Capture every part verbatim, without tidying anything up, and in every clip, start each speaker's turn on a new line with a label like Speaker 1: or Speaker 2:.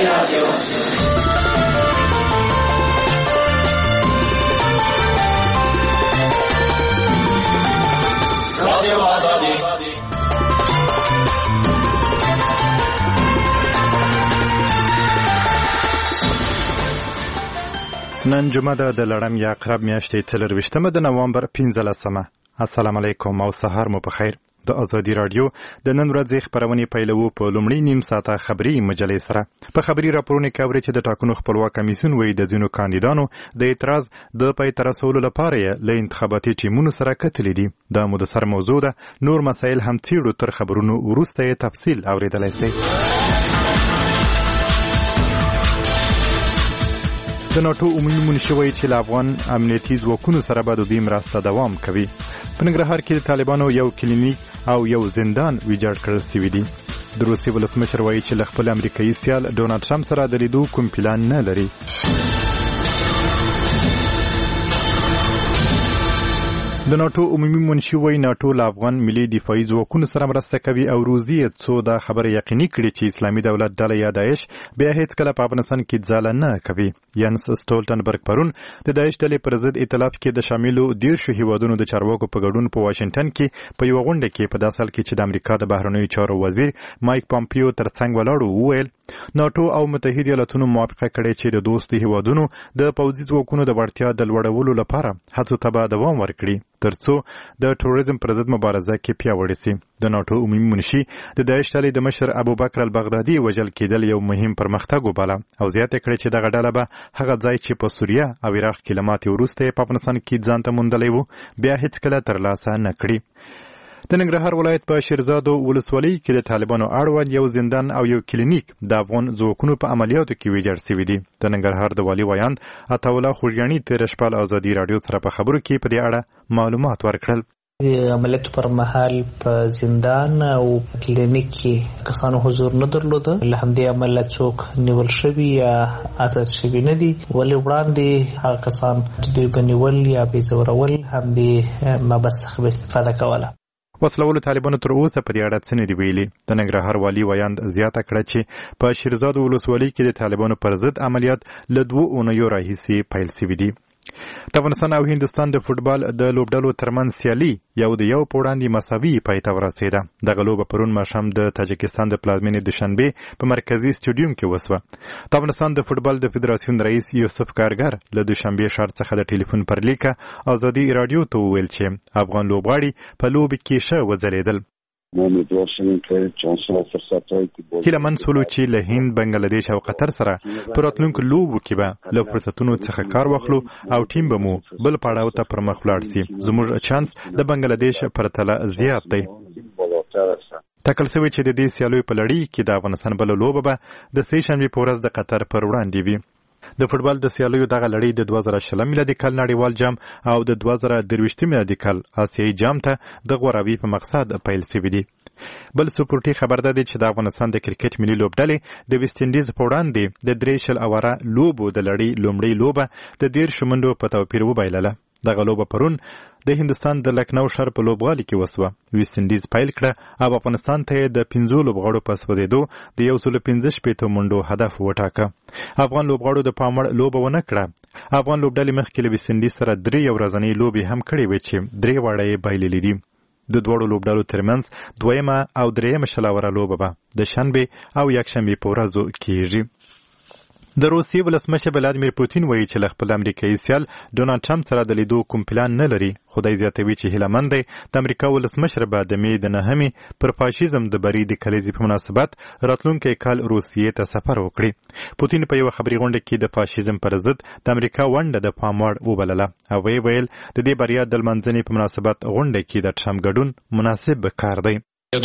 Speaker 1: نن جمعه ده د لړم یا عقرب میاشتې څلرویشتمه د نوامبر پنځلسمه. السلام علیکم او سهار مو په خیر. د ازادي رادیو د نن ورځې خبرونه پیلوو په لومړي نیم ساعته خبري مجلې سره. په خبري راپورونه کې اوري چې د ټاکنو خپلواک کمیسیون وایي د ځینو کاندیدانو د اعتراض د پای ته رسولو لپاره یې له انتخاباتي ټیمونو سره کتلي دي. دا مدثر موضوع ده. نور مسایل هم څیړو، تر خبرونو وروسته یې تفصیل اوریدلی شئ. د ناټو عمومي منشي وایي چې له افغان امنیتي ځواکونو سره به د دوی مرسته دوام کوي. په ننګرهار کې د طالبانو یو کلینیک او یو زندان ویجاړ کړل شوي دي. د روسیې ولسمشر وایي چې له خپل امریکایي سیال ډونالډ ټرمپ سره د لیدو کوم پلان نه لري. د ناټو عمومي منشي وایي ناټو له افغان ملي دفاعي ځواکونو سره مرسته کوي او روزي یې څو دا خبره یقیني کړي چې اسلامي دولت ډله یا داعش بیا هیڅکله په افغانستان کې ځاله نه کوي. یانس سټولټنبرګ پرون د داعش ډلې پر ضد ائتلاف کې د شاملو دیرشو هیوادونو د چارواکو په ګډون په واشنګټن کې په یوه غونډه کې په داسې حال کې چې د امریکا د بهرنیو چارو وزیر مایک پامپیو ترڅنګ ولاړ وویل ناټو او متحد ایالاتونو موافقه کړې چې د دوستي هیوادونو د پوځي ځواکونو د وړتیا د لوړولو لپاره هڅو ته به دوام ورکړي ترڅو د ټوریزم پر ضد مبارزه کې پیاوړې شي. د ناټو عمومي منشي د داعش ډلې د مشر ابوبکر البغدادي وژل کېدل یو مهم پرمختګ وباله او زیاته کړې چې دغه ډله به هغه ځای چې په سوریه او عراق کې له ماتې وروسته په افغانستان کې ځان ته موندلی و بیا هیڅکله ترلاسه نه کړي. د ننګرهار ولایت په شیرزادو ولسوالۍ کې د طالبانو اړوند یو زندان او یو کلینیک د افغان ځواکونو په عملیاتو کې ویجاړ شوي دي. د ننګرهار د والي ویاند عطاالله خوږیاڼي تېره شپه له ازادي راډیو سره په خبرو کې په دې اړه معلومات ورکړل.
Speaker 2: عملیاتو پر مهال په زندان او کلینیک کې کسانو حضور نه درلوده. له همدې امله څوک نیول شوي یا آزاد شوي نه دي. ولې وړاندې هغه کسان چې دوی به نیول یا به زورول همدې مبحث څخه به استفاده کوله.
Speaker 1: وسلولو طالبانو تر اوسه په دې اړه څه نه دي ویلي. د ننګرهار والي ویاند زیاته کړه چې په شیرزادو ولسوالۍ کې د طالبانو پر ضد عملیات له دوو اونیو راهیسې پیل شوي دي. د افغانستان او هندوستان د فوټبال د لوبډلو ترمنځ سیالي یو د یو په وړاندې مساوي پای ته ورسېده. دغه لوبه پرون ماښام د تاجکستان د پلازمېنې دوشنبې په مرکزي سټیډیوم کې وسوه. د افغانستان د فوټبال د فدراسیون رئیس یوسف کارګر له دوشنبې ښار څخه د ټلیفون پر لیکه ازادي راډیو ته وویل چې افغان لوبغاړي په لوبې کې ښه وځلېدل. هیله من سولو چې له هند، بنګلادیش او قطر سره په راتلونکو لوبو کې به له فرصتونو څخه کار واخلو او ټیم به مو بل پړاو ته پر مخ ولاړ شي. زموږ چانس د بنګلادیش پرتله زیات دی. ټاکل شوی چې د دې سیالیو په لړۍ کې د افغانستان بله لوبه به د سې شنبې په ورځ د قطر پر وړاندې وي. د فوټبال د سیالیو دغه لړۍ د دوه زره شلم میلادي کال نړیوال جام او د دوه زره درویشتم میلادي کال آسیایي جام ته د غوراوي په مقصد پیل شوي دي. بل سپورټي خبر ده چې د افغانستان د کرکټ ملي لوبډلې د ویسټ انډیز په وړاندې د درې شل اواره لوبو د لړۍ لومړۍ لوبه د دیرشو منډو په توپیر وبایلله. دغه لوبه پرون د هندوستان د لکنو ښار په لوبغالي کې وسوه. ویسټ انډیز پیل کړه او افغانستان ته د پنځو لوبغاړو په سوځېدو د یو سل پنځه شپېته منډو هدف وټاکه. افغان لوبغاړو د پام وړ لوبه ونه کړه. افغان لوبډلې مخکې له ویسټ انډیز سره درې ورځنۍ لوبې هم کړې وې چې درې واړه یې بایللې دي. د دواړو لوبډلو ترمنځ دویمه او درېیمه شلاوره لوبه به د شنبې او یکشنبې په ورځو کېږي. د روسیې ولسمشر ولادیمیر پوتین وایي چې له خپل امریکایي سیال ډونالډ ټرمپ سره د لیدو کوم پلان نه لري. خدای زیاتوي چې هیله مند دی د امریکا ولسمشر به د مې د نهمې پر فاشیزم د بری د کلیزې په مناسبت راتلونکی کال روسیې ته سفر وکړي. پوتین په یوه خبري غونډه کې د فاشیزم پر ضد د امریکا ونډه د پام وړ وبلله او ویې ویل د دې بریا د لمانځنې په مناسبت غونډه کې د ټرمپ ګډون مناسب کار دی.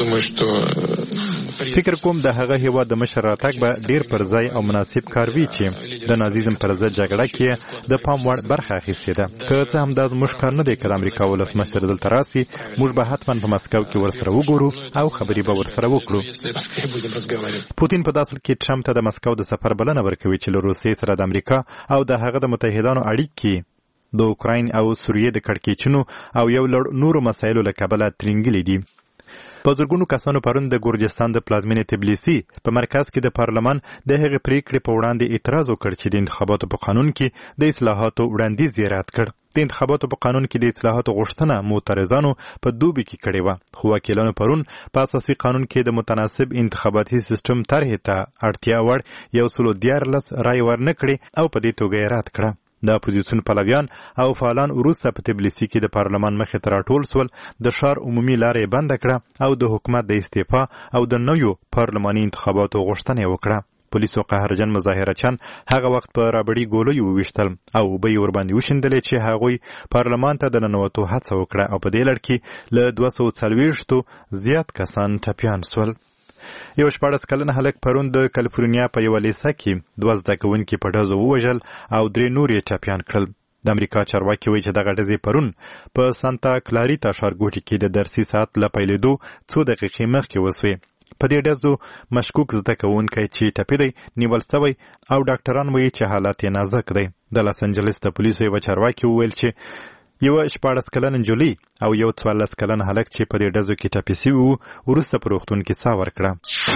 Speaker 1: فکر کوم د هغه هیواد د مشر راتګ به ډیر پر ځای او مناسب کار وي چې د نازیزم پر ضد جګړه کې د پام وړ برخه اخیستې ده. که څه هم دا زموږ کار نه دی که د امریکا ولسمشر دلته راسي موږ به حتما په مسکو کې ورسره وګورو او خبرې به ورسره وکړو. پوتین په داسې کې ټرمپ ته د مسکو د سفر بلنه ورکوي چې له روسیې سره د امریکا او د هغه د متحدانو اړیکې د اوکراین او سوریې د کړکېچونو او یو لړ نورو مسایلو له کبله ترینګلې دي. په زرګونو کسانو پرون د ګورجستان د پلازمینې تبلیسي په مرکز کې د پارلمان د هغې پریکړې په وړاندې اعتراض وکړ چې د انتخاباتو په قانون کې د اصلاحاتو وړاندیز یې رد کړ. د انتخاباتو په قانون کې د اصلاحاتو غوښتنه معترضانو په دوبي کې کړې وه، خو وکیلانو پرون په اساسي قانون کې د متناسب انتخاباتي سیستم طرحې ته اړتیا وړ یو سلو دیارلس رایې ورنه کړې او په دې توګه یې رد کړه. د اپوزیسیون پلویان او فعالان وروسته په تبلیسي کې د پارلمان مخې ته راټول سول، د ښار عمومي لاره یې بنده کړه او د حکومت د استعفا او د نویو پارلماني انتخاباتو غوښتنه یې وکړه. پولیسو قهرجن مظاهرچیان هغه وخت په رابړي ګولیو وویشتل او اوبه یې ورباندې وشیندلې چې هغوی پارلمان ته د ننوتو هڅه وکړه او په دې لړ کې له دوه سوه څلوېښتو زیات کسان ټپیان سول. یو شپاړس کلن هلک پرون د کالیفورنیا په یوه لیسه کې دوه زده کوونکي په ډزو ووژل او درې نور یې ټپیان کړل. د امریکا چارواکي وایي چې دغه ډزې پرون په سانتا کلاریتا ښارګوټي کې د درسي ساعت له پیلېدو څو دقیقې مخکې وسوې. په دې ډزو مشکوک زده کوونکی چې ټپي دی نیول سوی او ډاکټران وایي چې حالت یې نازک دی. د لاس انجلس د پولیسو یوه چارواکي وویل چې یوه شپاړس کلن نجلۍ او یو څوارلس کلن هلک چې په دې ډزو کې ټپي سوي وو وروسته په روغتون کې ساه ورکړه.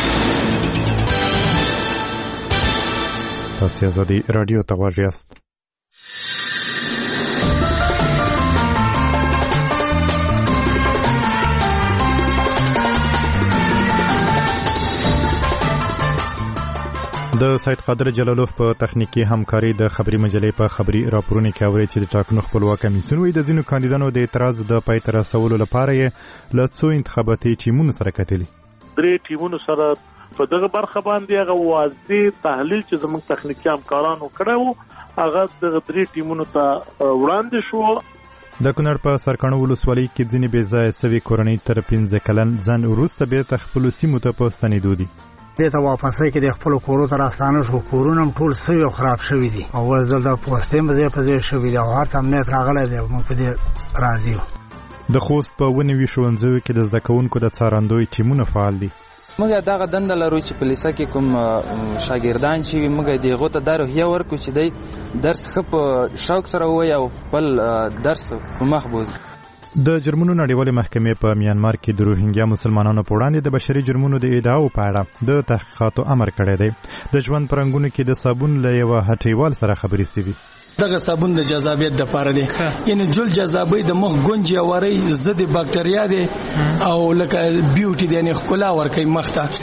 Speaker 1: تاسې ازادي راډیو ته غوږ یاست. د سید قادر جلالوف په تخنیکی همکاري د خبري مجلې په خبري راپورونه کې اوري چې د ټاکنو خپلواک کمیسیون وایي د ځینو کاندیدانو د اعتراض د پای ته رسولو لپاره یې له څو انتخاباتي ټیمونو سره کتلي.
Speaker 3: درې ټیمونو سره په دغه برخه باندې هغه واضح تحلیل چې زموږ تخنیکی همکارانو کړو هغه د درې ټیمونو ته وړاندې شو.
Speaker 1: د کونړ په سرکاڼو ولسوالۍ کې ځینې بې ځایه سوي کورنۍ تر پنځه کلن ځان وروسته بېرته خپلو سیمو ته په ستنېدو دي.
Speaker 4: دې ته واپسۍ کې د خپلو کورو ته راستانه شو، کورونه هم ټول سوي او خراب شوي دي او اوس دلته پوستې هم ځای په ځای شوي دي او هر څه امنیت راغلی دی او موږ په دې راضي یو.
Speaker 1: د خوست په ونې وي ښوونځیو کې د زده کوونکو د څارندوی ټیمونه فعال دي.
Speaker 5: موږ دغه دنده لرو چې په لیسه کې کوم شاګردان چې وي موږ د هغو ته دا روحیه ورکړو چې دی درس ښه په شوق سره ووایي او خپل درس په مخ بوځي.
Speaker 1: د جرمونو نړیوالې محکمې په میانمار کې د روهینګیا مسلمانانو په وړاندې د بشري جرمونو د ادعاو په اړه د تحقیقاتو امر کړی دی. د ژوند په رنګونو کې د صابون له یوه هټیوال سره خبرې سوي.
Speaker 6: دغه صابون د جذابیت دپاره دی، یعنی جل جذابۍ د مخ ګونج یا وری ضد باکتریا دی او لکه بیوټي دی، یعنی ښکلا ورکوي مخ ته.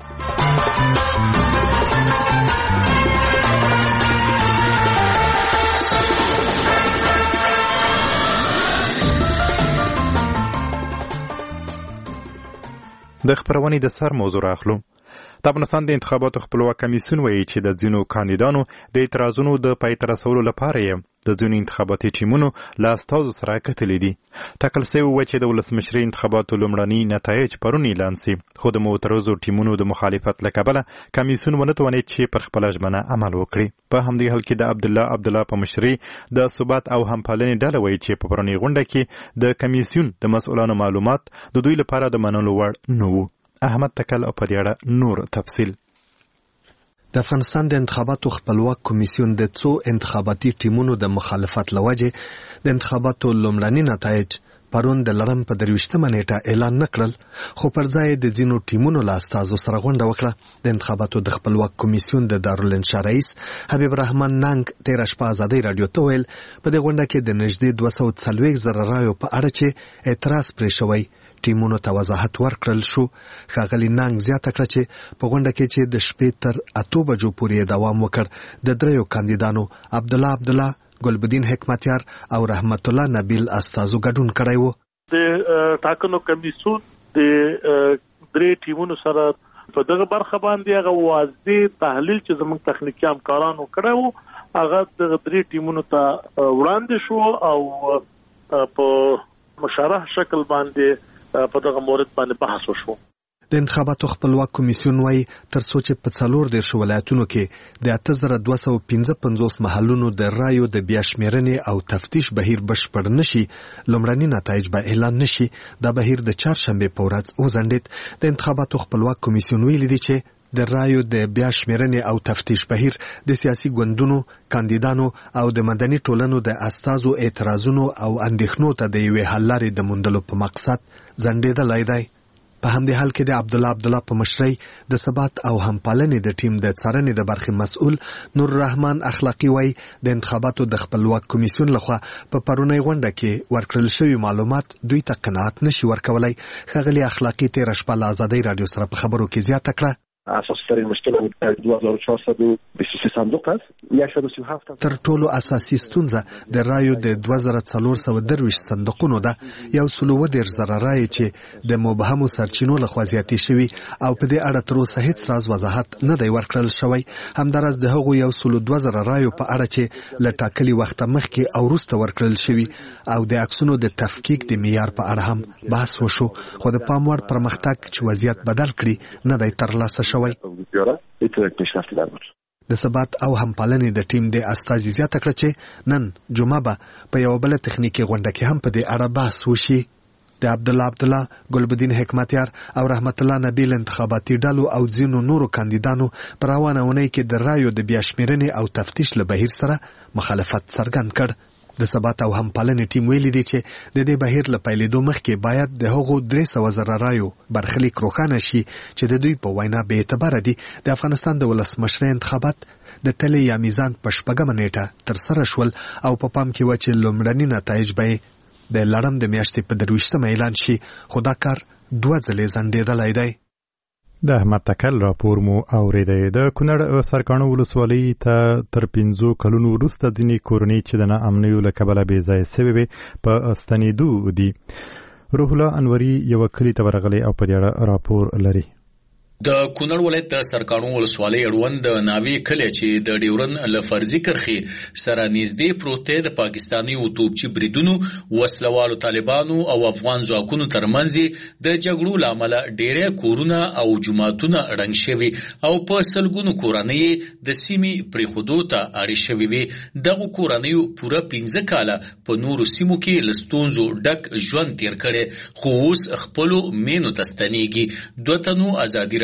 Speaker 1: د خبرونې د سر موضوع راخلو. د افغانستان د انتخاباتو خپلواک کمیسیون وایي چې د ځینو کاندیدانو د اعتراضونو د پای ته رسولو لپاره یې د ځینو انتخاباتي ټیمونو له استازو سره کتلي دي. ټاکل سوی وه چې د ولسمشرۍ انتخاباتو لومړني نتایج پرون اعلان سي، خو د معترضو ټیمونو د مخالفت له کبله کمیسیون ونه توانید چې پر خپله ژمنه عمل وکړي. په همدې حال کې د عبدالله عبدالله په مشرۍ د ثبات او همپالنې ډله وایي چې په پرونۍ غونډه کې د کمیسیون د مسؤلانو معلومات د دوی لپاره د منلو وړ نه وو. احمد تکل او په دې اړه نور تفصیل.
Speaker 7: د افغانستان د انتخاباتو خپلواک کمیسیون د څو انتخاباتي ټیمونو د مخالفت لوجه د انتخاباتو لومړني نتایج پرون د لړم په درویشتمه نیټه اعلان نکړل، خو پر ځای د ځینو ټیمونو له استازو سره غونډه وکړه. د انتخاباتو د خپلواک کمیسیون د دارالانشا رئیس حبیب الرحمن ننګ تېره شپه ازادۍ راډیو ته ویل په دې غونډه کې د نږدې دوه سوه څلوېښت زره رایو په اړه چې اعتراض پرې شوی ټیمونو ته وضاحت ورکړل شو. ښاغلي ننګ زیاته کړه چې په غونډه کې چې د شپې تر اتو بجو پورې دوام وکړ د دریو کاندیدانو عبدالله عبدالله، ګلبدین حکمتیار او رحمت الله نبیل استازو ګډون کړی وو.
Speaker 3: د ټاکنو کمیسیون د درې ټیمونو سره په دغه برخه باندې هغه واضح تحلیل چې زموږ تخنیکی همکارانو کړی وو هغه د درې ټیمونو ته وړاندې شو او په مشرح شکل باندې په دغه مورد باندې بحث وشو.
Speaker 7: د انتخاباتو خپلواک کمیسیون وايي تر څو چې په څلور دېرشو ولایتونو کې د اته زره دوه سوه پنځه پنځوس محلونو د رایو د بیا شمېرنې او تفتیش بهیر بشپړ نشي، لومړني نتایج به اعلان نشي. دا بهیر د چهارشنبې په ورځ وځنډېد. د انتخاباتو خپلواک کمیسیون ویلي دي چې د رایو د بیا شمېرنې او تفتیش بهیر د سیاسي ګوندونو، کاندیدانو او د مدني ټولنو د استازو اعتراضونو او اندېښنو ته د یوې حل لارې د موندلو په مقصد ځنډېدلی دی. په همدې حال کې د عبد الله عبد الله په مشرۍ د ثبات او همپالنې د ټیم د څارنې د برخې مسؤل نور الرحمن اخلاقی وای د انتخاباتو د خپلواک کمیسیون لخوا په پرونی غونډه کې ورکړل شوی معلومات دوی ته قناعت نشي ورکولای. ښاغلي اخلاقی تیر شپه له آزادۍ رادیو سره په خبرو کې زیاته کړه.
Speaker 8: اساسی ترین مشکل دو هزار و چهارصد و بیست و سه صندوق است. صد و سی و هفت
Speaker 7: تر ټولو اساسي ستونزه د رایو د دوه زره څلور سوه درویشت صندوقونو ده. یو سل اووه دېرش زره رایې چې د مبهمو سرچینو لخوا زیاتې شوي او په دې اړه تر اوسه هیڅ راز وضاحت نه دی ورکړل شوی. همداراز د هغو یو سل دوه زره رایو په اړه چې له ټاکلي وخته مخکې او وروسته ورکړل شوي او د عکسونو د تفکیک د معیار په اړه هم بحث وشو، خو د پام وړ پرمختګ چې وضعیت بدل کړي نه دی ترلاسه شوی. د ثبات او همپالنې د ټیم د استازي زیاته کړه چې نن جمعه به په یوه بله تخنیکي غونډه کې هم په دې اړه بحث وشي. د عبد الله عبد الله، ګلبدین حکمتیار او رحمت الله نبیل انتخاباتي ډلو او ځینو نورو کاندیدانو په روانه اونۍ کې د رایو د بیا شمیرنې او تفتیش له بهیر سره مخالفت څرګند کړ. د ثبات او همپالنې ټیم ویلي دی چې د دې بهیر له پیلېدو مخکې باید د هغو درې سوه زره رایو برخلیک روښانه شي چې د دوی په وینا بې اعتباره دي. د افغانستان د ولسمشرۍ انتخابات د تلې یا میزان په شپږمه نیټه ترسره شول او په پام کې وه چې لومړني نتایج به د لړم د میاشتې په درویشتمه اعلان شي، خو دا کار دوه ځلې ځنډېدلی دی.
Speaker 1: د احمد تکل راپور مو اوریدی. د کونړ سرکاڼو ولسوالۍ ته تر پنځو کلونو وروسته ځینې کورنۍ چې د ناامنیو له کبله بې ځایه سوې وې په ستنېدو دي. روح الله انوري یوه کلي ته ورغلی او په دې اړه راپور لري.
Speaker 9: د کونړ ولایت د سرکاڼو ولسوالۍ اړوند د ناوې کلی چې د ډیورن له فرضي کرښې سره نږدې پروت دی د پاکستاني توپچي بریدونو، وسلوالو طالبانو او افغان ځواکونو ترمنځ د جګړو له امله ډېری کورونه او جوماتونه ړنګ شوي او په سلګونو کورنۍ د سیمې پرېښودو ته اړې شوي وې. دغو کورنیو پوره پنځه کاله په نورو سیمو کې له ستونزو ډک ژوند تېر کړی، خو اوس خپلو مینو ته ستنېږي. دوه تنو ازادي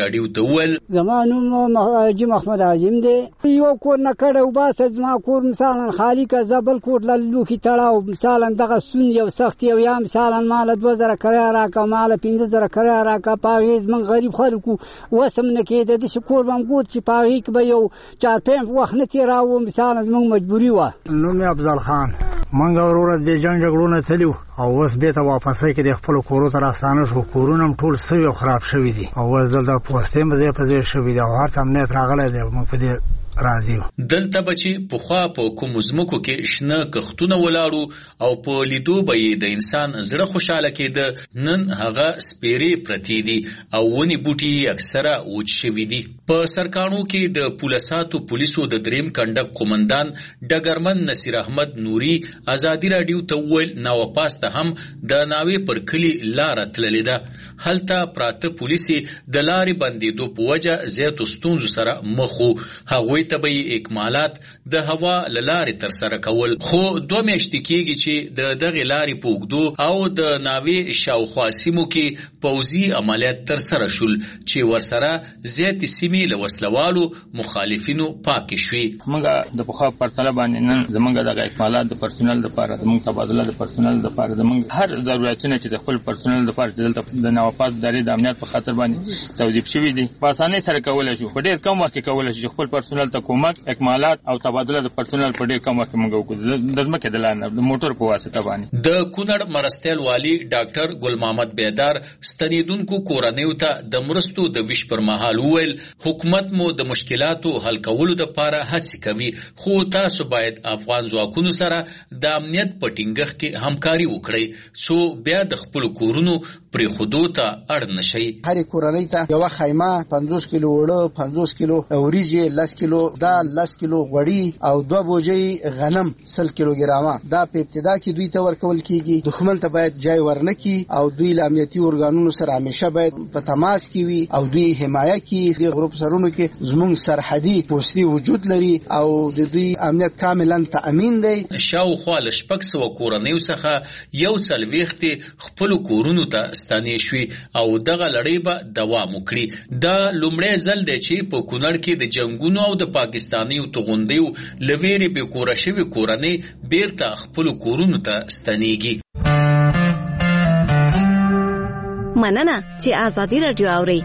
Speaker 10: زما نوم حاجي محمد عظیم دی. یو کور نه کړی وباسه، زما کور مثلا خالي که زه بل کور له لوښي تړه، مثلا دغه ستونزې او سختې او یا مثلا ما له دوه زره کرایه راکړه، ما له پنځه زره کرایه راکړه. په هغې زموږ غریب خلکو وس هم نه کېده. داسې کور به هم ګوت چې په هغې کې به یو چارپیم وخت نه تېراوه، مثلا زموږ مجبوري وه.
Speaker 4: نوم یې افضل خان. موږ وروره د جنګ جګړو نه تللي وو او اوس بېرته واپسۍ کې د خپلو کورو ته راستانه شو. کورونه هم ټول سوي او خراب شوي دي او اوس دلته پوستې هم ځای په ځای شوي دي او هر څه امنیت راغلی دی. موږ په دې راضي یو.
Speaker 9: دلته به چې پخوا په کومو ځمکو کې شنه کښتونه ولاړو او په لیدو به یې د انسان زړه خوشحاله کېده، نن هغه سپېرې پرتې دي او ونې بوټي اکثره وچ شوي دي. په سرکاڼو کې د پولساتو پولیسو د دریم کنډک قومندان ډګرمن نصیر احمد نوري ازادي راډیو ته وویل ناوپاسته هم د ناوې پر کلي لاره تللې ده. هلته پراته پولیسي د لارې بندېدو په وجه زیاتو ستونزو سره مخ وو. هغوی ته به یې اکمالات د هوا له لارې ترسره کول، خو دوه میاشتې کېږي چې د دغې لارې په اوږدو او د ناوې شاوخوا سیمو کې پوځي عملیات ترسره شول چې ورسره زیاتې سیمې له وسلوالو مخالفینو پاکې شوې.
Speaker 11: موږ د پخوا پرتله باندې نن زموږ دغه اکمالات د پرسونل دپاره، زموږ تبادله د پرسونل دپاره، زموږ هر ضرورتونه چې د خپل پرسونل دپاره چې دلته د ناوپاس ادارې د امنیت په خاطر باندې توظیف شوي دي په اسانۍ سره کولی شو. په ډېر کم وخت کې کولی شو چې خپل پرسونل ته کومک، اکمالات او تبادله د پرسونل په ډېر کم وخت کې موږ وکړو د ځمکې د لارې نه د موټر په واسطه باندې.
Speaker 9: د کونړ مرستیال والي ډاکټر ګل محمد بیدار ستنېدونکو کورنیو ته د مرستو د ویش پر مهال وویل حکومت مو د مشکلاتو حل کولو دپاره هڅې کوي، خو تاسو باید افغان ځواکونو سره د امنیت په ټینګښت کې همکاري وکړئ څو بیا د خپلو کورونو پرېښودو ته اړ نشئ.
Speaker 12: هرې کورنۍ ته یوه خیمه، پنځوس کیلو اوړه، پنځوس کیلو وریجې، لس کیلو دال، لس کیلو غوړي او دوه بوجۍ غنم، سل کیلو ګرامه. دا په ابتدا کې دوی ته ورکول کیږي. دښمن ته باید جای ورنکي او دوی له امنیتي ارګانونو سره همیشه باید په تماس کې وي او دوی حمایه کړي. د غروب سرونو کې زموږ سرحدي پوستي وجود لري او د دوی امنیت کاملا تأمین دی.
Speaker 9: شاوخوا له شپږ سوه کورنیو څخه یو څلوېښتې خپلو کورونو ته ستنې شوي او دغه لړۍ به دوام وکړي. دا لومړی ځل دی چې په کونړ کې د جنګونو او د پاکستاني توغندیو له ویرې بې کوره شوې کورنۍ بیرته خپلو کورونو ته ستنېږي.
Speaker 13: مننه چې آزادي رادیو اورئ.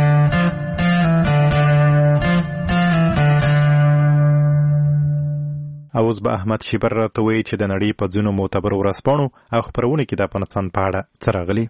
Speaker 1: اوس به احمد شیبر راته وایي چې د نړۍ په ځینو معتبرو ورځپاڼو او خپرونو کې د افغانستان په اړه څه راغلي.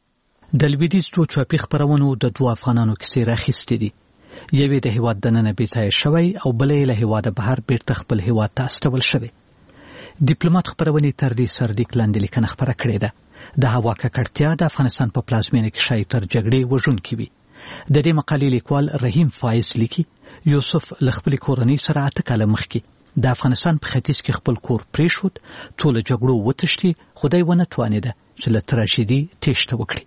Speaker 14: د لویدیځ څو چاپي خپرونو د دوه افغانانو کیسې راخیستې دي. یوې د هیواد دننه بېځایه شوی او بلې له هیواده بهر بیرته خپل هیواد ته استول شوی. ډیپلوماټ خپرونې تر دې سرلیک لاندې لیکنه خپره کړې ده. د هوا ککړتیا د افغانستان په پلازمینه کې شاید تر جګړې وژونکې وي. د دې مقالې لیکوال رحیم فایز لیکي یوسف له خپلې کورنۍ سره اته کاله مخکې د افغانستان په ختیځ کې خپل کور پرېښود، څو له جګړو وتښتي، خدای ونه توانېده چې له تراژیدي تېښته وکړي.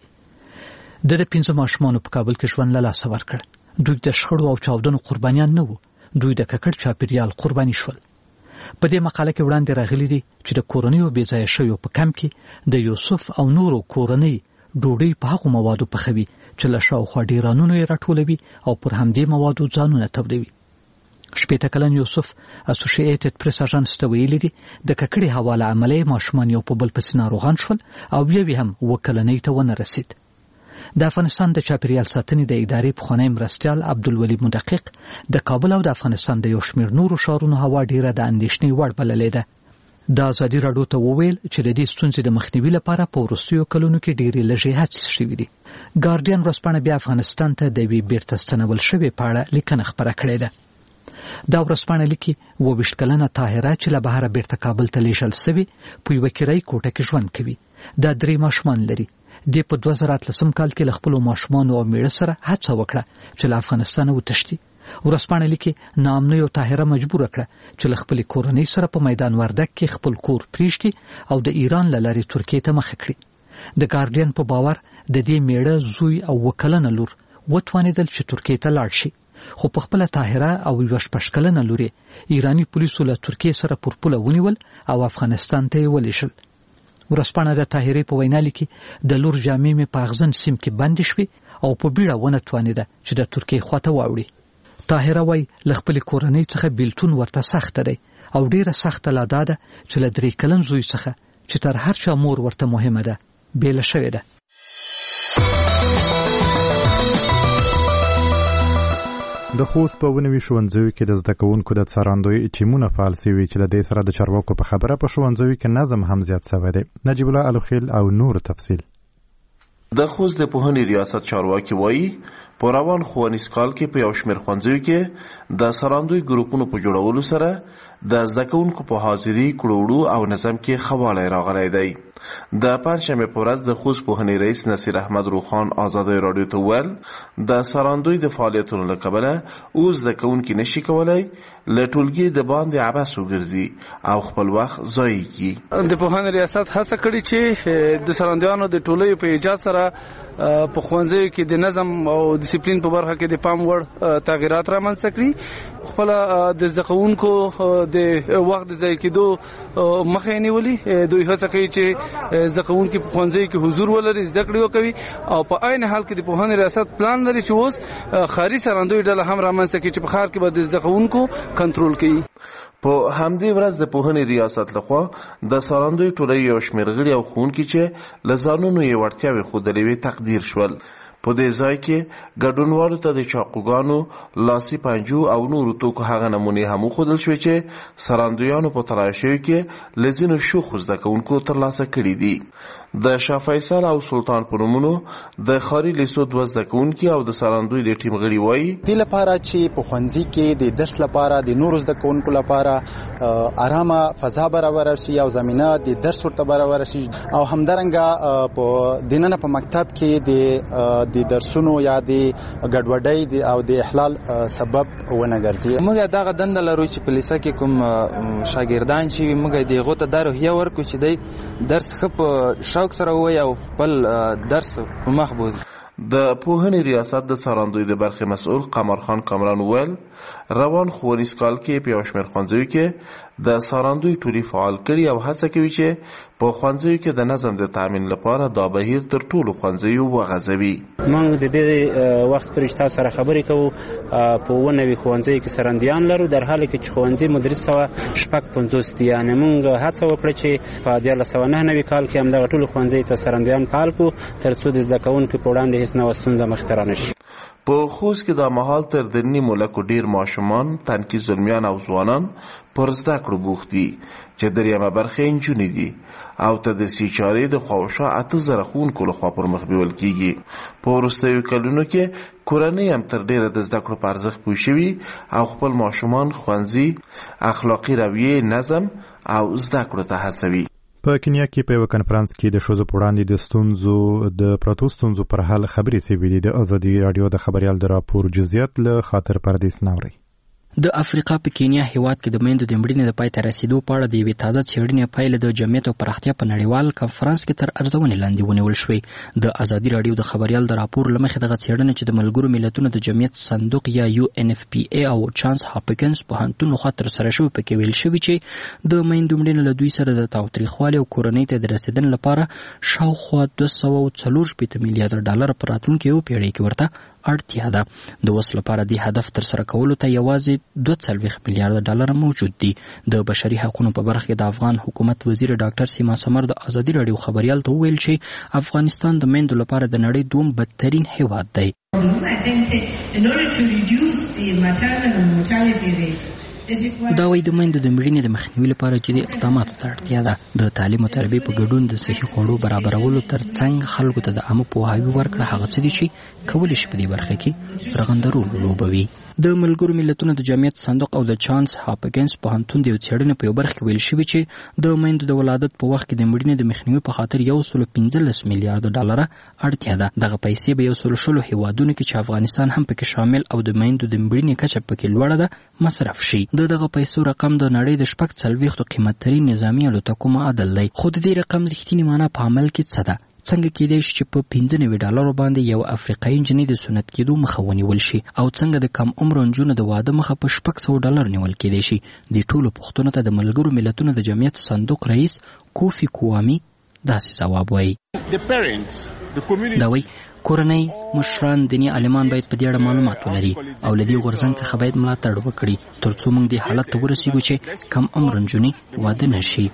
Speaker 14: د د پنځه ماشومانو په کابل کې ژوند له لاسه ورکړ. دوی د شخړو او چاودنو قربانیان نه وو، دوی د ککړ چاپیریال قرباني شول. په دې مقاله کې وړاندې راغلي دي چې د کورنیو بېځایه شویو په کمپ کې د یوسف او نورو کورنۍ ډوډۍ په هغو موادو پخوي چې له شاوخوا ډیرانونو یې راټولوي او پر همدې موادو ځانونه تودوي. شپېته کلن یوسف اسوسییټډ پریس اژانس ته ویلي دي د ککړې هوا له امله ماشومان یو په بل پسې ناروغان شول او یو هم اووه کلنۍ ته ونه رسید. د افغانستان د چاپیریال ساتنې د ادارې پخوانی مرستیال عبدالولي مدقق د کابل او د افغانستان د یو شمېر نورو ښارونو هوا ډیره د اندېښنې وړ بللې ده. د ازادي راډیو ته وویل چې د دې ستونزې د مخنیوي لپاره په وروستیو کلونو کې ډېرې لږې هڅې شوي دي. ګارډین ورځپاڼه بیا افغانستان ته د یوې بیرته ستنول شوې په اړه لیکنه خپره کړې ده. دا ورځپاڼه لیکي اووه ویشت کلنه طاهره چې له بهره بیرته کابل ته لیږل سوې په یوه کرایي کوټه کې ژوند کوي. دا درې ماشومان لري. دې په دوه زره اتلسم کال کې له خپلو ماشومانو او میړه سره هڅه وکړه چې له افغانستانه وتښتي. ورځپاڼه لیکي ناامنیو طاهره مجبوره کړه چې له خپلې کورنۍ سره په میدان وردګ کې خپل کور پرېږدي او د ایران له لارې ترکیې ته مخه کړي. د ګارډین په باور د دې میړه زوی او اووه کلنه لور وتوانېدل چې ترکیې ته لاړ شي، خو په خپله طاهره او یوه شپږ کلنه لور ایراني پولیسو له ترکیې سره پر پوله ونیول او افغانستان ته یې ولېږل. ورځپاڼه د طاهرې په وینا لیکي د لور جامې مې په اغزن سیم کې بندې شوې او په بیړه ونه توانېده چې د ترکیې خواته واوړي. طاهره وایي له خپلې کورنۍ څخه بیلتون ورته سخته دی او ډیره سخته لا دا ده چې له درې کلن زوی څخه چې تر هر چا مور ورته مهمه ده بیله شوې ده.
Speaker 1: د خوست په ونوي ښوونځیو کې د زده کوونکو د څارندوی ټیمونه فعال شوي چې له دې سره د چارواکو په خبره په ښوونځیو کې نظم هم زیات شوی دی. نجیب الله الوخیل او نور تفصیل.
Speaker 15: د خوست د پوهنې ریاست چارواکي وایي په روان ښوونیز کال کې په یو شمېر ښوونځیو کې د څارندوی ګروپونو په جوړولو سره د زده کوونکو په حاضري، کړوړو او نظم کې ښه والی راغلی دی. د پنجشنبې په ورځ د خوست پوهنې رئیس نصیر احمد روخان ازادۍ راډیو ته وویل د څارندوی د فعالیتونو له کبله اوس زده کوونکي نشي کولی له ټولګي د باندې عبث وګرځي او خپل وخت ضایع کړي.
Speaker 16: د پوهنې ریاست هڅه کړې چې د څارندویانو د ټولیو په ایجاد سره په ښوونځیو کې د نظم او ډیسپلین په برخه کې د پام وړ تغیرات رامنځته کړي. خپل د زده کوونکو د وخت د ضایع کېدو مخه یې نیولي. دوی هڅه کوي چې زده کوونکي په ښوونځیو کې حضور ولري، زده کړې وکوي او په عین حال کې د پوهنې ریاست پلان لري چې اوس ښاري څارندوی ډله هم رامنځته کړي چې په ښار کې به د زده کوونکو کنټرول کوي.
Speaker 15: په همدې ورځ د پوهنې ریاست لخوا د څارندوی ټولۍ یو شمېر غړي او ښوونکي چې له ځانونو یې وړتیاوې ښودلې وې تقدیر شول. په دې ځای کې ګډونوالو ته د چاقوګانو، لاسي پنجو او نورو توکو هغه نمونې هم وښودل شوې چې څارندویانو په تلاشیو کې له ځینو شوخو زده کوونکو ترلاسه کړي دي. د شاه فیصل او سلطان په نومونو د ښاري لیسو دوه زده کوونکي او د څارندوی د ټیم غړي وایي
Speaker 17: دې لپاره چې په ښوونځي کې د درس لپاره د نورو زده کوونکو لپاره آرامه فضا برابره شي او زمینه د درس ورته برابره شي او همدارنګه په دننه په مکتب کې د د درسونو یا د ګډوډۍ او د احلال سبب ونه ګرځي.
Speaker 5: موږ دغه دنده لرو چې په لیسه کې کوم شاګردان چې موږ دغه ته د روحیه ورکو چې د درس خپ شوق سره وای او خپل درس مخبوز.
Speaker 15: د پوهنې ریاست د څارندوی د برخې مسؤل قمرخان کامران وویل روان ښوونیز کال کې په یو شمېر ښوونځیو کې د سارندوی ټولي فعال کړي او هڅه کوي چې په ښوونځیو کې د نظم د تامین لپاره دا بهیر تر ټولو ښوونځیو وغځوي.
Speaker 18: موږ د دې وخت پورې تاسو سره خبرې کوو په اووه نوي ښوونځیو کې سرندیان لرو، در حاله کې چې ښوونځي مدرس سوه شپږ پنځوس دي. یعنې موږ هڅه وکړه چې په دیارلس سوه نهه نوي کال کې همدغه ټولو ښوونځیو ته سرندیان فعال کړو تر څو د زده کوونکو په وړاندې هېڅ نوعه ستونزه مخې ته رانشي.
Speaker 15: په خوست کې دا مهال تر د نیمو لکو ډیر ماشومان، تنکي زلمیان او ځوانان پر زده کړو بوخت دي چې دریمه برخه نجونې دي او تدریسي چارې د خواوشا اته زره ښوونکو لخوا پر مخ بیول کیږي. په وروستیو کلونو کې کورنۍ هم تر ډیره د زده کړو په ارزښت پوه شوي او خپل ماشومان ښوونځي، اخلاقي رویې، نظم او زده کړو ته هڅوي.
Speaker 1: په کینیا کې په یو کنفرانس کې د ښځو په وړاندې د ستونزو د پرتو ستونزو پر حل خبرې شوې دي. د ازادي راډیو د خبریال د راپور جزئیات له خاطر پردیس ناوري.
Speaker 19: د افریقا په کینیا هیواد کې د میندو د مړینې د پای ته رسیدو په اړه د یوې تازه څېړنې پایله د جمعیت او پراختیا په نړیوال کنفرانس کې تر ارزونې لاندې ونیول شوې. د ازادي راډیو د خبریال د راپور له مخې دغه څېړنه چې د ملګرو ملتونو د جمعیت صندوق یا یو ان اف پی ای او چانس هاپکینز پوهنتون لخوا ترسره شوې پکې ویل شوي چې د میندو مړینې له دوی سره د تاوتریخوالي او کورنۍ ته د رسیدنې لپاره شاوخوا دوه سوه څلور شپېته میلیارډ ډالر په راتلونکي یوه پیړۍ کې ورته اړتیا ده. د اوس لپاره د هدف ترسره کولو ته یوازې دوه څلوېښت میلیارډ ډالر موجود دي. د بشري حقوقو په برخه کې د افغان حکومت وزیر ډاکټر سیما سمر د ازادي راډیو خبریال ته وویل چې افغانستان د میندو لپاره د نړۍ دوم بدترین هیواد دی. دا وایي د میندو د مړینې د مخنیوي لپاره جدي اقداماتو ته اړتیا ده. د تعلیم او تربیې په ګډون د صحي خوړو برابرولو تر څنګ خلکو ته د عامه پوهاوي ورکړه هغه څه دي چې کولی شي په دې برخه کې رغندرولو لوبوي. د ملګرو ملتونو د جمعیت صندوق او د چانس هاپکینز پوهنتون د یو څېړنې په یو برخه کې ویل شوي چې د میندو د ولادت په وخت کې د مړینې د مخنیوي په خاطر یو سلو پنځلس میلیارډ ډالره اړتیا ده. دغه پیسې به یو سلو شلو هیوادونو کې چې افغانستان هم پکې شامل او د میندو د مړینې کچه پکې لوړه ده مصرف شي. د دغه پیسو رقم د نړۍ د شپږ څلوېښتو قیمتترین نظامي الوتکو معادل دی. خو د دې رقم رښتینې معنا په عمل کې څه ده؟ څنګه کېدای شي چې په پنځه نوي ډالرو باندې یو افریقایي نجلۍ د سنت کېدو مخه ونیول شي او څنګه د کم عمرو نجونو د واده مخه په شپږ سوه ډالر نیول کېدای شي؟ دې ټولو پوښتنو ته د ملګرو ملتونو د جمعیت صندوق رئیس کوفي کوامي داسې ځواب وایي. دا وایي کورنۍ، مشران، دیني عالمان باید په دې اړه معلومات ولري او له دې غورځنګ څخه باید ملاتړ وکړي تر څو موږ دې حالت ته ورسېږو چې کم عمر نجونې واده نه شي.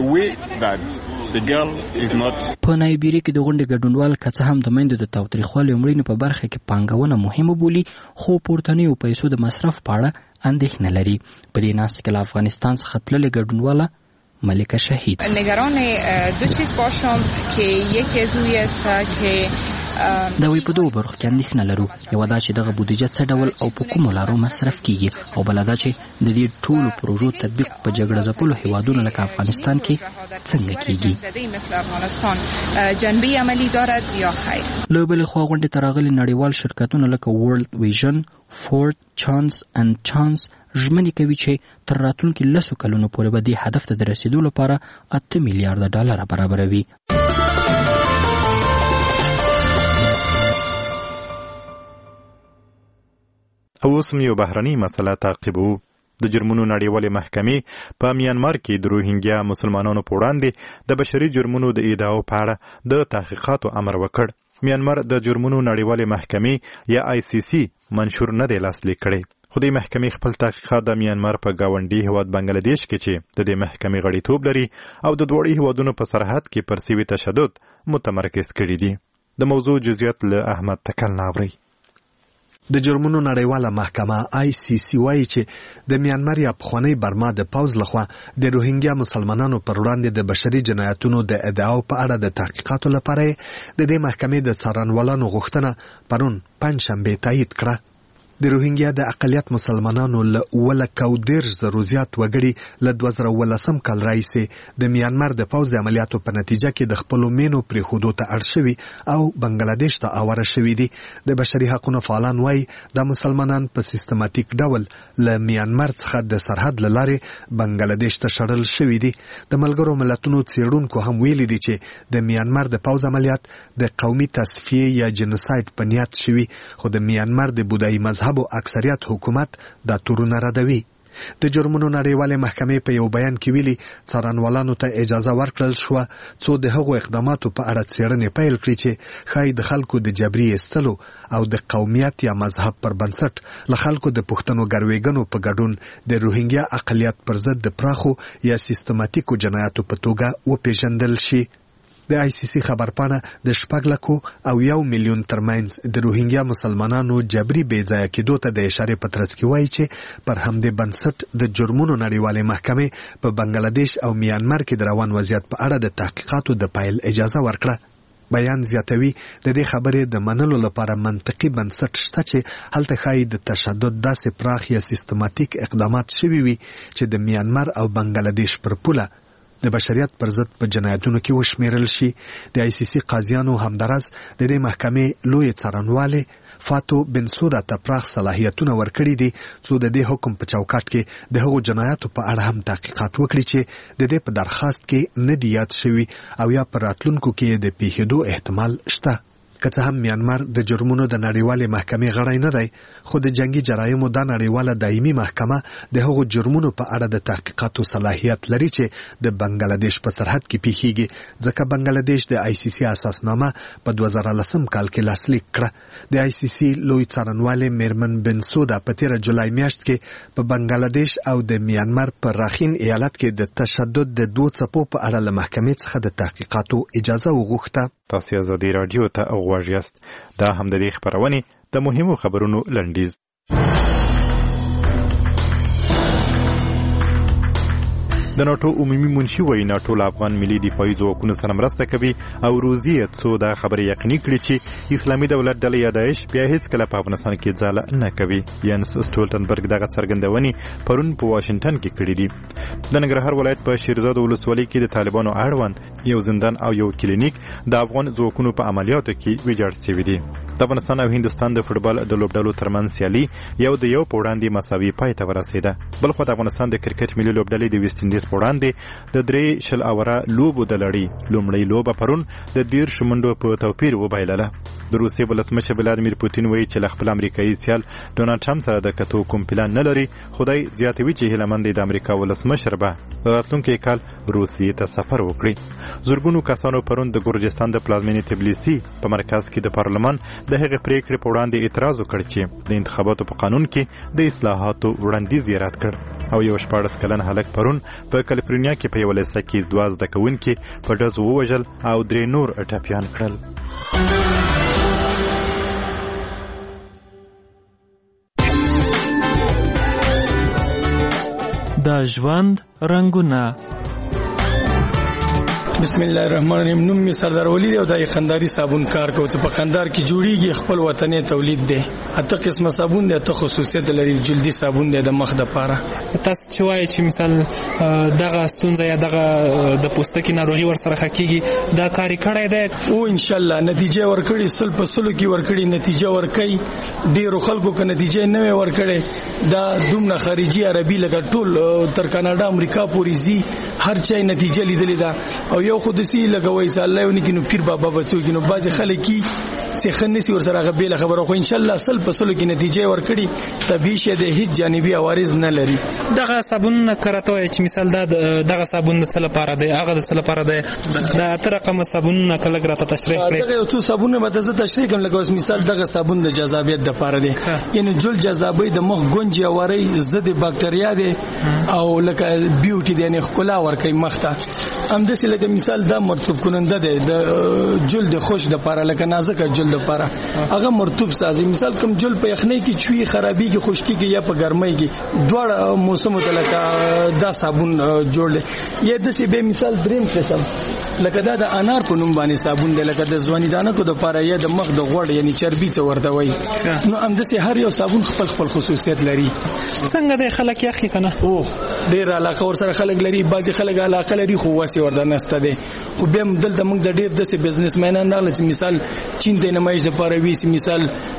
Speaker 19: په نایبیریا کې د غونډې ګډونوال که څه هم د میندو د تاوتریخوالي او مړینې په برخه کې پانګونه مهمه بولي، خو پورتنیو پیسو د مصرف په اړه اندېښنه لري. په دې ناسته کې له افغانستان څخه تللې ګډونواله ملکه شهید
Speaker 20: نگران دو چیز باشم که یکی از اوی است که
Speaker 19: دا وی په دوه برخو کې اندېښنه لرو. یوه دا چې دغه بودیجه څه ډول او په کومو لارو مصرف کیږي او بله دا چې د دې ټولو پروژو تطبیق په جګړه ځپلو هیوادونو لکه افغانستان کې څنګه
Speaker 20: کیږي. جنبه عملی دارد یا خیر.
Speaker 19: له بلې خوا غونډې ته راغلي نړیوال شرکتونه لکه ورلد ویژن، فورد، چانس اند چانس ژمنې کوي چې تر راتلونکي لسو کلونو پورې به دې هدف ته د رسیدو لپاره اته میلیارډ ډالر برابروي.
Speaker 1: اوس یو بهرني مسله تعقیبو. د جرمونو نړیوالې محکمې په میانمار کې د روهینګیا مسلمانانو په وړاندې د بشري جرمونو د ادعاو په اړه د تحقیقاتو امر وکړ. میانمار د جرمونو نړیوالې محکمې یا آی سی سی منشور نه دی لاسلیک کړی، خو د محکمې خپل تحقیقات د میانمار په ګاونډي هیواد بنګلادیش کې چې د دې محکمې غړیتوب لري او د دواړو هیوادونو په سرحد کې پر سوي تشدد متمرکز کړي دي. د موضوع جزئیات له احمد تکل ناوري.
Speaker 7: د جرمونو نړیواله محکمه آی سی سی وایي چې د میانمار یا پخوانی برما د پوځ لخوا د روهینګیا مسلمانانو پر وړاندې د بشري جنایتونو د ادعاو په اړه د تحقیقاتو لپاره د دې محکمې د څارنوالانو غوښتنه پرون پنجشنبه تایید کړه. د روهینګیا د اقلیت مسلمانانو له اووه لکه او دېرش زرو زیات وګړي له دوه زره اوولسم کال راهیسې د میانمار د پوځ د عملیاتو په نتیجه کې د خپلو مینو پرېښودو ته اړ شوي او بنګلادیش ته اواره شوي دي. د بشري حقونو فعالان وایي دا مسلمانان په سیستماتیک ډول له میانمار څخه د سرحد له لارې بنګلادیش ته شړل شوي دي. د ملګرو ملتونو څېړونکو هم ویلي دي چې د میانمار د پوځ عملیات د قومي تصفیې یا جنوساید په نیت شوي، خو د میانمار د بودایي مذهب او اکثریت حکومت دا تورونه ردوي. د جرمونو نړیوالې محکمې په یو بیان کې ویلي څارنوالانو ته اجازه ورکړل شو څو د هغو اقداماتو په اړه څېړنې پیل کړي چې ښایي د خلکو د جبري ایستلو او د قومیت یا مذهب پر بنسټ له خلکو د پښتنو ګروېږنو په ګډون د روهینګیا اقلیت پر ضد د پراخو یا سیستماتیکو جنایاتو په توګه وپېژندل شي. د آی سی سی خبرپاڼه د شپږ لکو او یو میلیون ترمنځ د روهینګیا مسلمانانو جبري بې ځایه کېدو ته د اشارې په ترڅ کې وایي چې پر همدې بنسټ د جرمونو نړیوالې محکمې په بنګلادیش او میانمار کې د روان وضعیت په اړه د تحقیقاتو د پیل اجازه ورکړه. بیان زیاتوي د دې خبرې د منلو لپاره منطقي بنسټ شته چې هلته ښایي د تشدد داسې پراخ یا سیستماتیک اقدامات شوي وي چې د میانمار او بنګلادیش پر پوله د بشریت پر ضد په جنایتونو کې وشمیرل شي. د آی سی سی قاضیانو همدارس د دې محکمې لوی څارنوالې فاتو بنسودا ته پراخ صلاحیتونه ورکړي دي څو د دې حکم په چوکاټ کې د هغو جنایاتو په اړه هم تحقیقات وکړي چې د دې په درخواست کې نه دي یاد شوي او یا په راتلونکو کې د پیښېدو احتمال شته. که څه هم میانمار د جرمونو د نړیوالې محکمې غړی نه دی، خو د جنگي جرایمو دا نړیواله دایمي محکمه د هغو جرمونو په اړه د تحقیقاتو صلاحیت لري چې د بنګلادیش په سرحد کې پیښیږي، ځکه بنګلادیش د آی سی سی اساسنامه په دوه زره لسم کال کې لاسلیک کړه. د آی سی سی لوی څارنوالې میرمن بنسودا په تیره جولای میاشت کې په بنګلادیش او د میانمار په راخین ایالت کې د تشدد د دوه څپو په اړه له محکمې څخه د تحقیقاتو اجازه وغوښته.
Speaker 1: تاسو ازادي رادیو ته غوږ یاست. دا هم د دې خبرونې د مهمو خبرونو لنډیز. د ناټو عمومي منشي وایي ناټو له افغان ملي دفاعي ځواکونو سره مرسته کوي او روزي یې څو دا خبرې یقیني کړي چې اسلامي دولت ډله یا داعش بیا هیڅکله په افغانستان کې ځاله نه کوي. یانس سټولټنبرګ دغه څرګندونې پرون په واشنگټن کې کړې دي. د ننګرهار ولایت په شیرزاد ولسوالۍ کې د طالبانو اړوند یو زندان او یو کلینیک د افغان ځواکونو په عملیاتو کې ویجاړ شوي دي. د افغانستان او هندستان د فوټبال د لوبډلو ترمنځ سیالي یو د یو په وړاندې مساوي پای ته ورسېده. بل خو د افغانستان د کرکټ ملي لوبډلې د ویسټ انډیز په وړاندې د درې شل اوره لوبو د لړۍ لومړۍ لوبه پرون د دېرش منډو په توپیر وبایلله. د روسیې ولسمشر ولادیمیر پوتین وایي چې له خپل امریکایي سیال ډونالډ ټرمپ سره د کتو کوم پلان نه لري. خدای زیاتوي چې هیله مند د امریکا ولسمشر به راتلونکي کال روسیې ته سفر وکړي. زرګونو کسانو پرون د ګورجستان د پلازمینې تبلیسي په مرکز کې د پارلمان د هغې پریکړې په وړاندې اعتراض وکړ چې د انتخاباتو په قانون کې د اصلاحاتو وړاندیز یې رد کړ. او یو شپاړس کلن هلک پرون په کالیفورنیا کې په یوه لیسه کې دوه زده کوونکي په ډزو ووژل او درې نور ټپیان کړل.
Speaker 21: د ژوند رنګونه.
Speaker 6: بسم الله الرحمن الرحیم. نوم می سردار ولی دی او د خنداري صابون کار کوي چې په خندار کې جوړیږي، خپل وطني تولید دی. اته قسمه صابون دی، ته خصوصیت لري. جلدي صابون دی د مخ د پاره.
Speaker 21: تاسو چې وایي چې مثال دغه ستونزه یا دغه د پوستکي ناروغي ور سره خکېږي، دا کاری کړی دی او ان شاء الله نتیجه ورکړي. سل په سلو کې ورکړي، نتیجه ورکړي. ډیرو خلکو کې نتیجه نه ورکړي. دا دومره خارجي عربي لکه ټول تر کاناډا امریکا پورې زی هر چا نتیجه لیدلې ده. او یو خودسی لګوي چې الله یو نکینو پیر بابا بچو کینو باز خلک کی چې خنسي ور سره غبیله خبره خو ان شاء الله سل په سلو کې نتیجه ورکړي. طبيعي شه د هیڅ جانبي عوارض نه لري. دغه صابون کرته چې مثال دا دغه صابون د څه لپاره دی، هغه د څه لپاره دی، دا تر رقم صابون کله ګرته تشریح کړي.
Speaker 6: دغه یو څو صابون به د تشریح کوم لکه مثال دغه صابون د جذابیت د لپاره دی، یعنی جل جذابی د مخ ګونجي وری ضد باکټریا دی او لکه بیوټي دی، یعنی خلا ور کوي مخ ته. هم د څه لکه مثال دا مرطوب کننده دی د جلد خوش د لپاره، لکه نازک جلد د لپاره هغه مرطوب سازي. مثال کوم جلد په یخنۍ کې چوي خرابي کې خشکي کې یا په ګرمۍ کې دواړه موسمو ته لکه دا صابون جوړل. یا د څه به مثال دریم قسم لکه دا د انار په نوم باندې صابون دی، لکه د ځواني دانه کو د لپاره یا د مخ د غوړ یعنی چربي څه ورته وای. نو هم د څه هر یو صابون خپل خپل خصوصیت لري.
Speaker 21: څنګه د خلک یې اخلي کنه؟
Speaker 6: او ډیر علاقه ور سره خلک لري، بعضي خلک علاقه لري خو واسي ورته نسته دي. او بیا دلته موږ د ډیر د څه بزنس مینان راغلي، مثال چین د نمایش د لپاره وی، مثال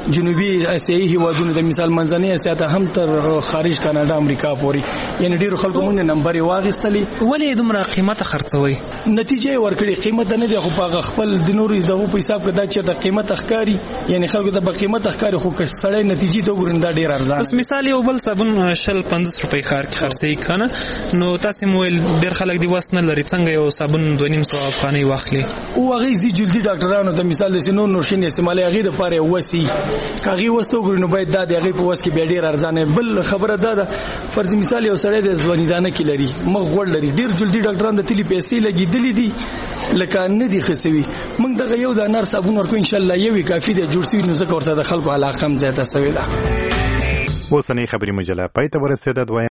Speaker 6: جنوبي اسیایي هیوادونو د مثال منځنۍ اسیا ته هم تر خارج کاناډا امریکا پورې یعنی ډیرو خلکو مونږ نمبر واغستلی
Speaker 21: ولې دومره قیمت خرڅوي
Speaker 6: نتیجه ورکړي قیمت نه دی خو په خپل د نورو دغه په حساب کې دا چې د قیمت اخکاری یعنی خلکو د قیمت اخکاری خو که سړی نتیجې ته وګورندا ډیر ارزان
Speaker 21: بس مثال یو بل صابون شل پنځوس روپۍ خار کې خرڅي کنه نو تاسو مویل ډیر خلک دی واسنه لري څنګه یو صابون دوه نیم سو افغاني واخلي
Speaker 6: او هغه زی جلدی ډاکټرانو ته مثال د سينو نورشین استعمال هغه د پاره وسی کاغي وستو ګورنو باید دا د هغه په وس کې ډیر ارزانه بل خبره ده فرض مثال یو سړی د ځوانیدانه کې لري مخ غوړ لري ډیر جلدی ډاکټران د تلی پیسې لګیدلې دي لکه نه دي خسوي موږ دغه یو د انار صابون ورکو ان شاء الله یوي کافي دی جوړ شي نو ځکه ورسره د خلکو علاقه هم زیاته سوي ده.
Speaker 1: اوسنۍ خبري مجله پای ته ورسېده.